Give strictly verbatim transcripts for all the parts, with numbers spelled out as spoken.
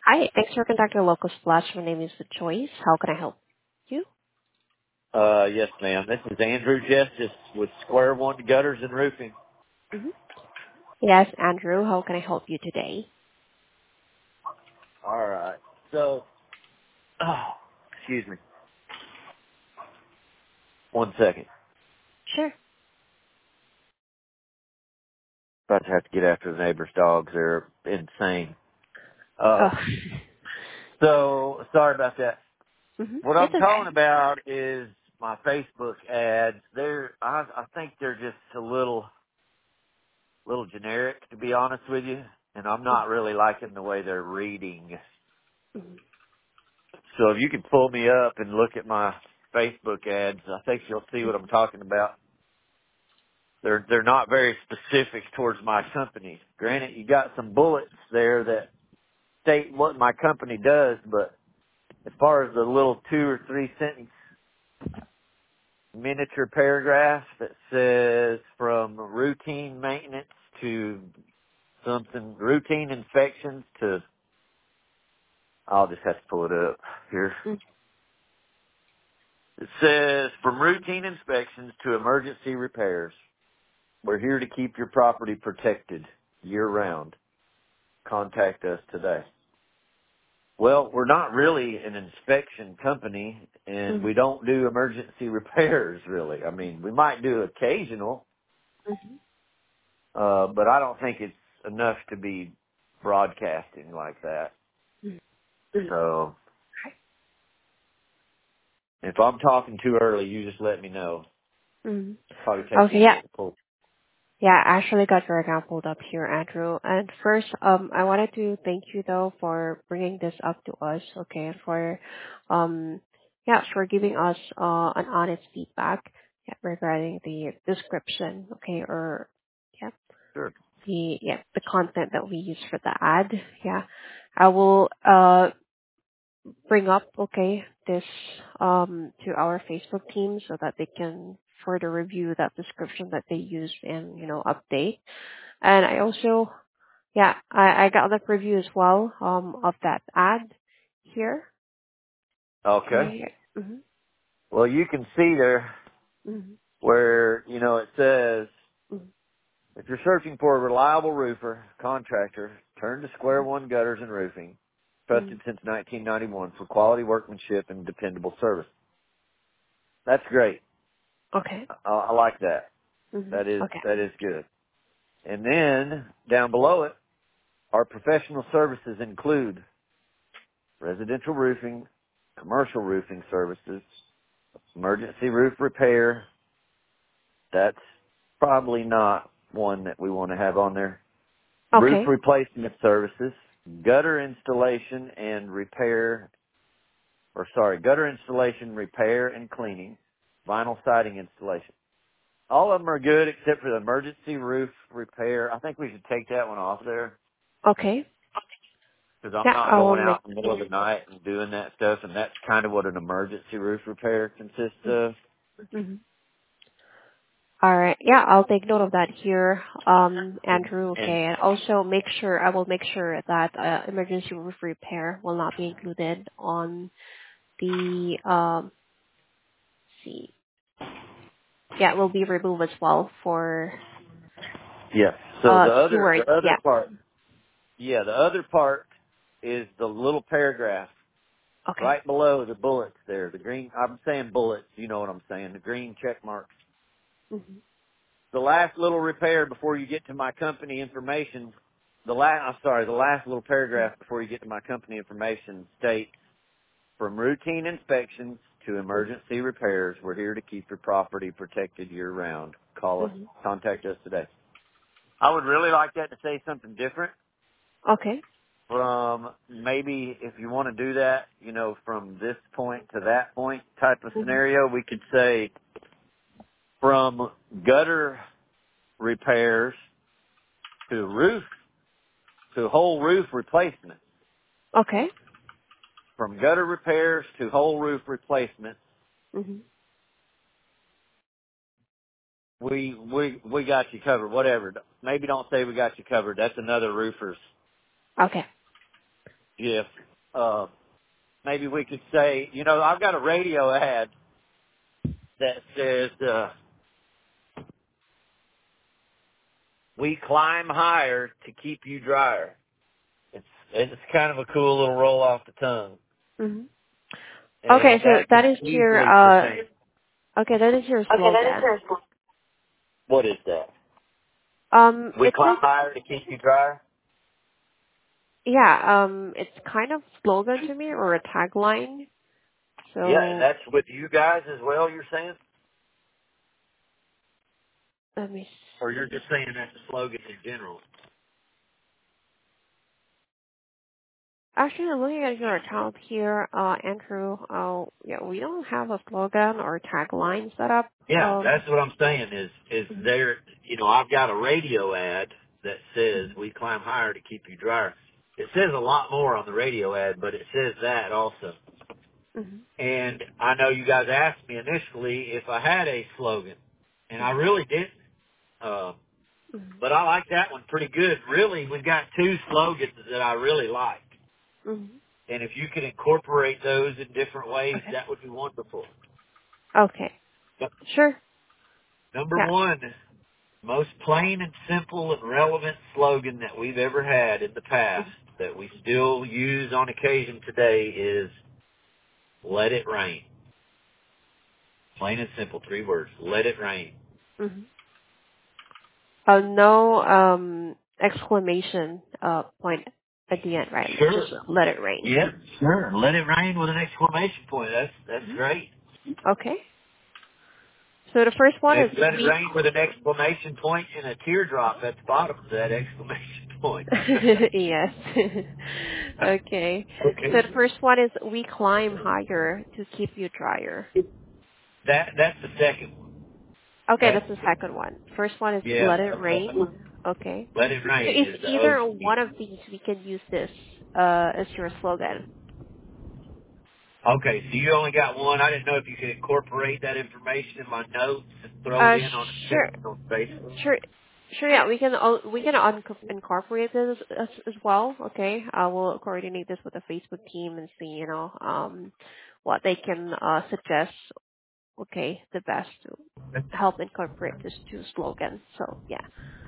Hi, thanks for contacting Local Splash. My name is Joyce. How can I help you? Uh, yes, ma'am. This is Andrew Justice with Square One Gutters and Roofing. hmm Yes, Andrew. How can I help you today? All right. So, oh, excuse me. One second. Sure. About to have to get after the neighbor's dogs. They're insane. Uh, Oh, so sorry about that. hmm What it's I'm calling okay. about is my Facebook ads. They're, I, I think they're just a little, little generic, to be honest with you. And I'm not really liking the way they're reading. Mm-hmm. So if you could pull me up and look at my Facebook ads, I think you'll see what I'm talking about. They're they're not very specific towards my company. Granted, you got some bullets there that state what my company does, but as far as the little two or three sentence miniature paragraph that says from routine maintenance to something, routine inspections to, I'll just have to pull it up here. It says from routine inspections to emergency repairs. We're here to keep your property protected year round. Contact us today. Well, we're not really an inspection company and Mm-hmm. we don't do emergency repairs really. I mean, we might do occasional, uh, but I don't think it's enough to be broadcasting like that. So if I'm talking too early, you just let me know. Mm-hmm. Probably take me Okay, a yeah. minute to pull. Yeah, I actually got your account pulled up here, Andrew. And first, um, I wanted to thank you though for bringing this up to us, okay, for, um, yeah, for giving us uh, an honest feedback yeah, regarding the description, okay, or yeah, Sure. the yeah the content that we use for the ad. Yeah, I will uh bring up okay this um to our Facebook team so that they can further review that description that they use and you know update. And I also yeah I I got the preview as well um of that ad here. Okay. Okay. Mhm. Well, you can see there Mhm. where, you know, it says, Mhm. if you're searching for a reliable roofer, contractor, turn to Square One Gutters and Roofing, Mhm. trusted since nineteen ninety-one for quality workmanship and dependable service. That's great. Okay. I, I like that. Mhm. That is, Okay. that is good. And then down below it, our professional services include residential roofing, commercial roofing services, emergency roof repair. That's probably not one that we want to have on there. Roof Okay. replacement services, gutter installation and repair, or sorry, gutter installation, repair and cleaning, vinyl siding installation. All of them are good except for the emergency roof repair. I think we should take that one off there Okay. because I'm Yeah, not I will going make. out in the middle of the night and doing that stuff, and that's kind of what an emergency roof repair consists of. Mhm. All right. Yeah, I'll take note of that here, um, Andrew. And Okay, and also make sure I will make sure that uh, emergency roof repair will not be included on the um. See, yeah, it will be removed as well for yeah, so uh the other keywords. the other Yeah. part, yeah, the other part is the little paragraph Okay. right below the bullets there, the green, I'm saying bullets, you know what I'm saying, the green check marks. Mhm. The last little repair before you get to my company information, the last, I'm sorry, the last little paragraph before you get to my company information states, from routine inspections to emergency repairs, we're here to keep your property protected year round. Call us, Mhm. contact us today. I would really like that to say something different Okay. from maybe if you want to do that, you know, from this point to that point type of Mhm. scenario, we could say from gutter repairs to roof, to whole roof replacement. Okay. From gutter repairs to whole roof replacement, Mhm. we, we, we got you covered, whatever. Maybe don't say we got you covered. That's another roofer's. Okay. if uh, maybe we could say, you know, I've got a radio ad that says, uh, we climb higher to keep you drier. It's it's kind of a cool little roll off the tongue. Mm-hmm. Okay, And so that that could is your easily uh. pertain. Okay, that is your Okay, that is slogan. your slogan. What is that? Um, We it climb says higher to keep you drier? yeah. Um, it's kind of slogan to me or a tagline. Yeah, and So that's with you guys as well, you're saying? let me. Or you're just saying that's a slogan in general? Actually, looking at your account here, uh, Andrew, uh, yeah, we don't have a slogan or tagline set up. Yeah, Um, that's what I'm saying is, is mhm, there, you know, I've got a radio ad that says we climb higher to keep you drier. It says a lot more on the radio ad, but it says that also. mhm, And I know you guys asked me initially if I had a slogan, and I mhm, really didn't. Uh, mhm, but I like that one pretty good. Really, we've got two slogans that I really like. mhm. And if you could incorporate those in different ways, Okay. that would be wonderful. Okay. But Sure. number Yeah. one, most plain and simple and relevant slogan that we've ever had in the past that we still use on occasion today is let it rain. Plain and simple, three words. Let it rain. Mm-hmm. Uh, no um exclamation uh point at the end, right? Let's just Sure. let it rain. Yeah, sure. Let it rain with an exclamation point. That's that's Hmm. great. Okay. So the first one is Maybe let it we. rain with an exclamation point and a teardrop at the bottom of that exclamation point. Yes. Okay. So Okay. the first one is we climb higher to keep you drier. That that's the second one. Okay, That's that's the second one. First one is yeah. let it rain. Okay. Let it So rain if is the O either G. one of these, we can use this uh as your slogan. Okay, so you only got one. I didn't know if you could incorporate that information in my notes and throw it Uh, in on a sure. text on Facebook. Sure, sure. Yeah, we can al- we can un- incorporate this as, as well. Okay, I will coordinate this with the Facebook team and see, you know, um, what they can uh, suggest. Okay, the best to help incorporate this to slogan. So yeah.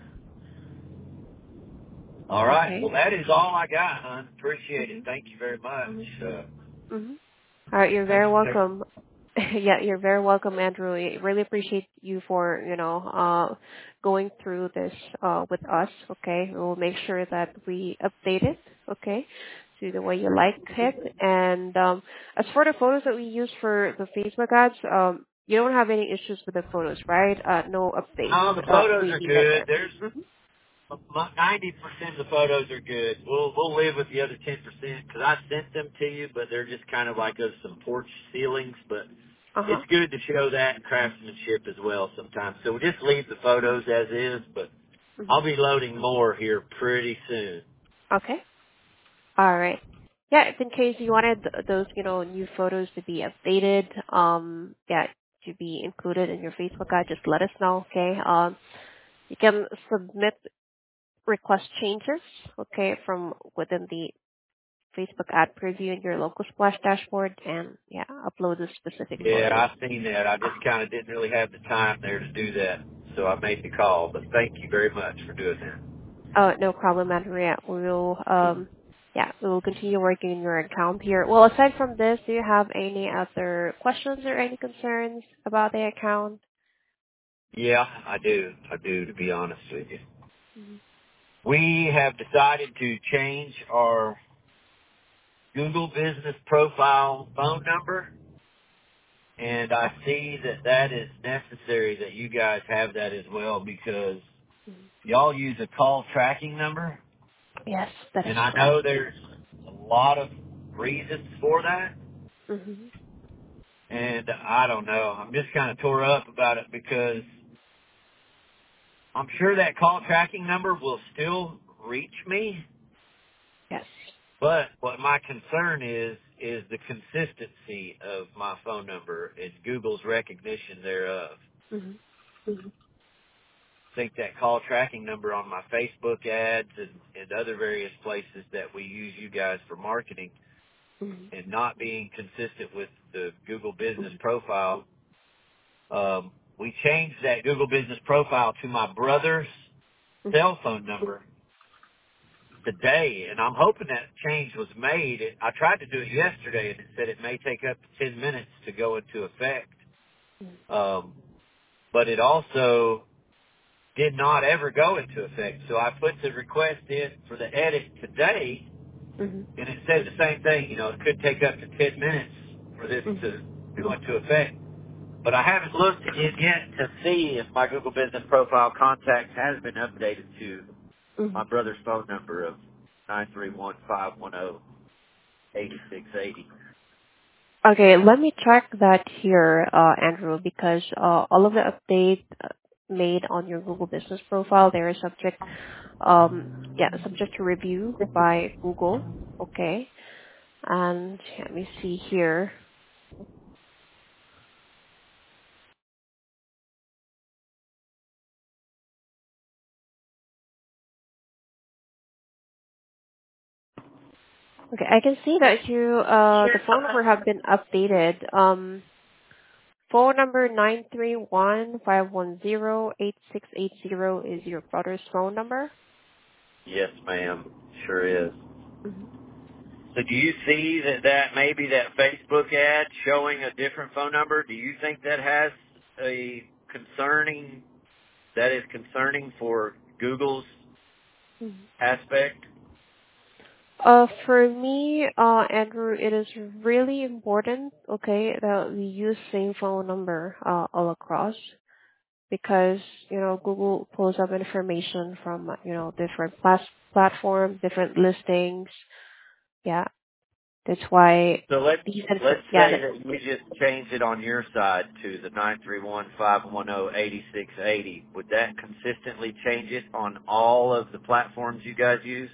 All right. Okay. Well, that is all I got, hon. Appreciate it. Mhm. Thank you very much. Mhm. Uh, Mhm. All right, you're thanks very for taking. welcome. Yeah, you're very welcome, Andrew. I really appreciate you for, you know, uh, going through this uh, with us. Okay, we'll make sure that we update it. Okay, to the way you like it. And um, as for the photos that we use for the Facebook ads, um, you don't have any issues with the photos, right? Uh, no updates. No, the Uh, photos we are needed good. there. There's Mm-hmm. ninety percent of the photos are good. We'll we'll live with the other ten percent because I sent them to you, but they're just kind of like of some porch ceilings. But Uh it's huh. good to show that craftsmanship as well sometimes. So we'll just leave the photos as is, but I'll be Mm-hmm. loading more here pretty soon. Okay. All right. Yeah, if in case you wanted th- those, you know, new photos to be updated, um, yeah, to be included in your Facebook ad, just let us know, okay? Um, you can submit request changes, okay, from within the Facebook ad preview in your local splash dashboard, and yeah, upload the specific Yeah, photos. I've seen that. I just kind of didn't really have the time there to do that, so I made the call. But thank you very much for doing that. Oh, no problem, Andrea. We will, um, yeah, we will continue working in your account here. Well, aside from this, do you have any other questions or any concerns about the account? Yeah, I do. I do, to be honest with you. Mhm. We have decided to change our Google Business Profile phone number, and I see that that is necessary that you guys have that as well because Mhm. y'all use a call tracking number, Yes, that is and I correct. know there's a lot of reasons for that, Mm-hmm. and I don't know. I'm just kind of tore up about it because I'm sure that call tracking number will still reach me, Yes. but what my concern is, is the consistency of my phone number. It's Google's recognition thereof. Mm-hmm. think that call tracking number on my Facebook ads and, and other various places that we use you guys for marketing Mhm. and not being consistent with the Google Business Profile. Um, we changed that Google Business Profile to my brother's Mhm. cell phone number today, and I'm hoping that change was made. It, I tried to do it yesterday, and it said it may take up to ten minutes to go into effect. Um, but it also did not ever go into effect. So I put the request in for the edit today, Mhm. and it said the same thing. You know, it could take up to ten minutes for this Mhm. to go into effect. But I haven't looked at it yet to see if my Google Business Profile contact has been updated to my Mhm. brother's phone number of nine three one, five one zero, eight six eight zero. Okay, let me check that here, uh, Andrew, because uh, all of the updates uh, made on your Google Business Profile, they are subject, um, yeah, subject to review by Google. Okay, and let me see here. Okay, I can see that you, uh, the phone number have been updated. Um, phone number nine three one, five one zero, eight six eight zero is your brother's phone number. Yes, ma'am. Sure is. Mhm. So do you see that, that maybe that Facebook ad showing a different phone number, do you think that has a concerning, that is concerning for Google's Mhm. aspect? Uh, for me, uh, Andrew, it is really important, okay, that we use same phone number, uh, all across because, you know, Google pulls up information from, you know, different plas- platforms, different listings. Yeah, that's why So let's, these, inf- let's yeah, say that, that you just change it on your side to the nine three one, five one zero, eight six eight zero. Would that consistently change it on all of the platforms you guys use?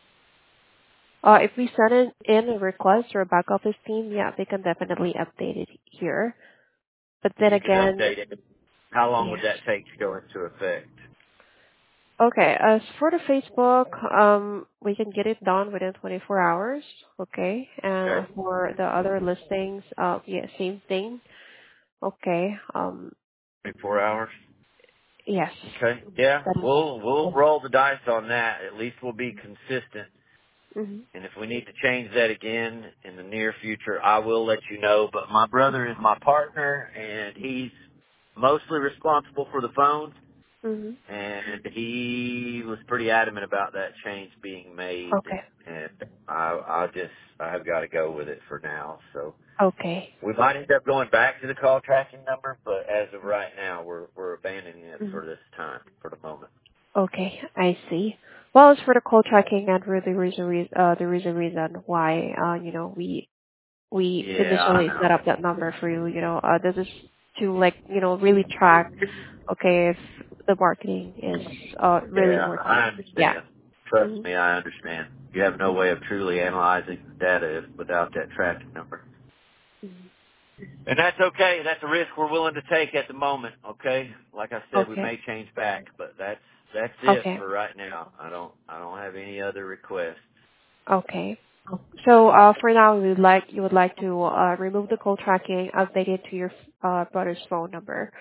uh, if we send in, in a request or a back office team, yeah, they can definitely update it here. But then You can again, update it. How long would yes. that take to go into effect? Okay, as for the Facebook, um, we can get it done within twenty-four hours. Okay, and Okay. for the other listings, uh, yeah, same thing. Okay, um, twenty-four hours? yes, Okay. Yeah, that is. we'll we'll roll the dice on that. At least we'll be consistent. Mhm. And if we need to change that again in the near future, I will let you know. But my brother is my partner, and he's mostly responsible for the phones. Mhm. And he was pretty adamant about that change being made. Okay. And I I just I've got to go with it for now. So Okay. we might end up going back to the call tracking number, but as of right now, we're we're abandoning it Mhm. for this time, for the moment. Okay, I see. Well, as for the call tracking, Andrew, there is a re- uh, there is a reason why, uh, you know, we we Yeah, I initially set know. up that number for you. You know, uh, this is to like, you know, really track, okay, if the marketing is uh really Yeah, working. I Yeah. understand. Trust Mhm. me, I understand. You have no way of truly analyzing the data if, without that tracking number. Mhm. And that's okay. That's a risk we're willing to take at the moment, okay? Like I said, we Okay. may change back, but that's that's it Okay. for right now. I don't I don't have any other requests. Okay. So uh, for now, you would like you would like to uh, remove the call tracking, update it to your uh, brother's phone number.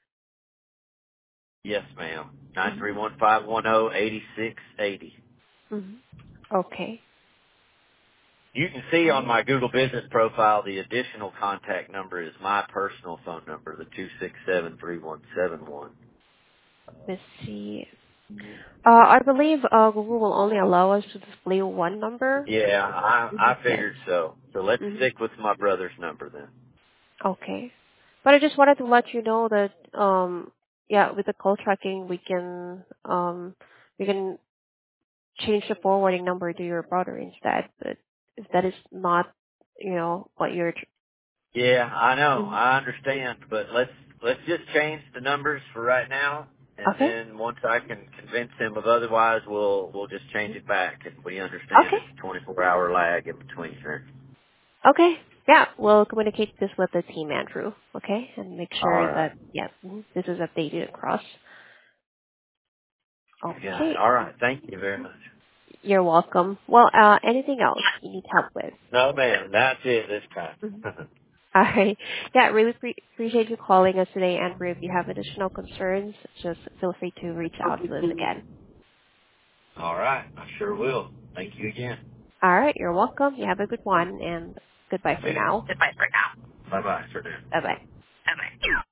Yes, ma'am. Nine Mhm. three one five one zero eighty six eighty. Mhm. Okay. You can see on Okay. my Google Business profile the additional contact number is my personal phone number, the two six seven three one seven one. Let's see. Uh, I believe uh, Google will only allow us to display one number. Yeah, I Mhm. I Yes. figured so. So let's Mhm. stick with my brother's number then. Okay. But I just wanted to let you know that, um, yeah, with the call tracking, we can, um, we can change the forwarding number to your brother instead. But if that is not, you know, what you're. Tr- Yeah, I know. Mhm. I understand, but let's let's just change the numbers for right now, and Okay. then once I can convince him of otherwise, we'll we'll just change it back. And we understand Okay. it's a twenty-four hour lag in between there. Okay. Yeah, we'll communicate this with the team, Andrew. Okay, and make All sure right. that yeah, mhm, this is updated across. Yeah. Okay. All right. Thank you very much. You're welcome. Well, uh, anything else you need help with? No, man. That's it this time. Mhm. All right. Yeah, really pre- appreciate you calling us today, Andrew. If you have additional concerns, just feel free to reach out to us again. All right. I sure will. Thank you again. All right. You're welcome. You have a good one, and goodbye for now. Goodbye for now. Bye-bye for now. Bye-bye. Bye-bye.